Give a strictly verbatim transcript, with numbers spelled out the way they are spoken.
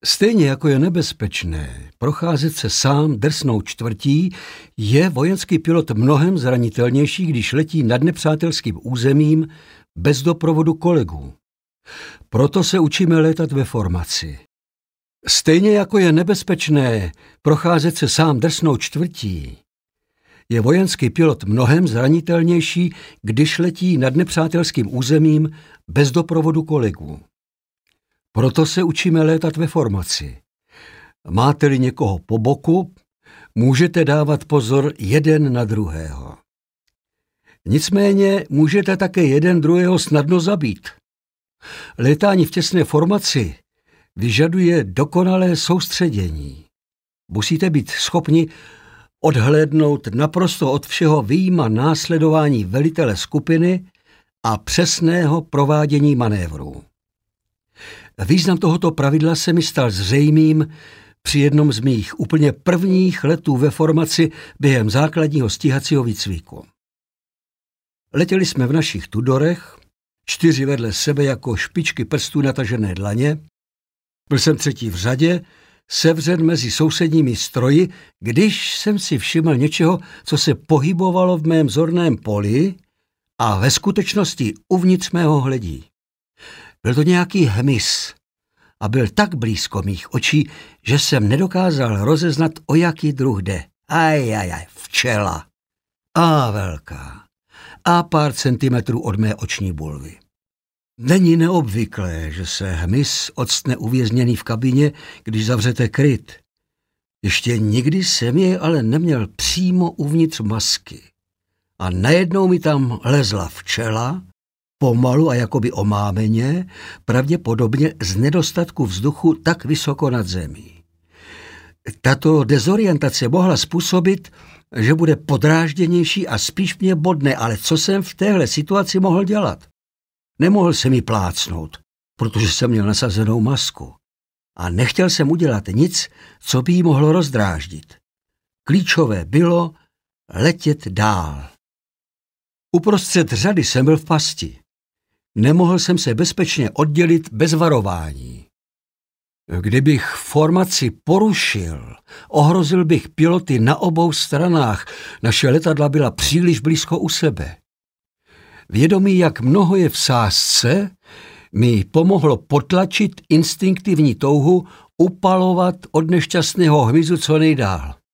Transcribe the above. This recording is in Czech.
Stejně jako je nebezpečné procházet se sám drsnou čtvrtí, je vojenský pilot mnohem zranitelnější, když letí nad nepřátelským územím bez doprovodu kolegů. Proto se učíme létat ve formaci. Stejně jako je nebezpečné procházet se sám drsnou čtvrtí, je vojenský pilot mnohem zranitelnější, když letí nad nepřátelským územím bez doprovodu kolegů. Proto se učíme létat ve formaci. Máte-li někoho po boku, můžete dávat pozor jeden na druhého. Nicméně můžete také jeden druhého snadno zabít. Létání v těsné formaci vyžaduje dokonalé soustředění. Musíte být schopni odhlédnout naprosto od všeho vyjma následování velitele skupiny a přesného provádění manévrů. Význam tohoto pravidla se mi stal zřejmým při jednom z mých úplně prvních letů ve formaci během základního stíhacího výcviku. Letěli jsme v našich Tudorech, čtyři vedle sebe jako špičky prstů natažené dlaně. Byl jsem třetí v řadě, sevřen mezi sousedními stroji, když jsem si všiml něčeho, co se pohybovalo v mém zorném poli a ve skutečnosti uvnitř mého hledí. Byl to nějaký hmyz a byl tak blízko mých očí, že jsem nedokázal rozeznat, o jaký druh jde. Aj, aj, aj, včela. A velká. A pár centimetrů od mé oční bulvy. Není neobvyklé, že se hmyz octne uvězněný v kabině, když zavřete kryt. Ještě nikdy jsem jej ale neměl přímo uvnitř masky. A najednou mi tam lezla včela, pomalu a jakoby omámeně, pravděpodobně z nedostatku vzduchu tak vysoko nad zemí. Tato dezorientace mohla způsobit, že bude podrážděnější a spíš mě bodne, ale co jsem v téhle situaci mohl dělat? Nemohl jsem jí plácnout, protože jsem měl nasazenou masku. A nechtěl jsem udělat nic, co by jí mohlo rozdráždit. Klíčové bylo letět dál. Uprostřed řady jsem byl v pasti. Nemohl jsem se bezpečně oddělit bez varování. Kdybych formaci porušil, ohrozil bych piloty na obou stranách, naše letadla byla příliš blízko u sebe. Vědomí, jak mnoho je v sázce, mi pomohlo potlačit instinktivní touhu upalovat od nešťastného hmyzu co nejdál.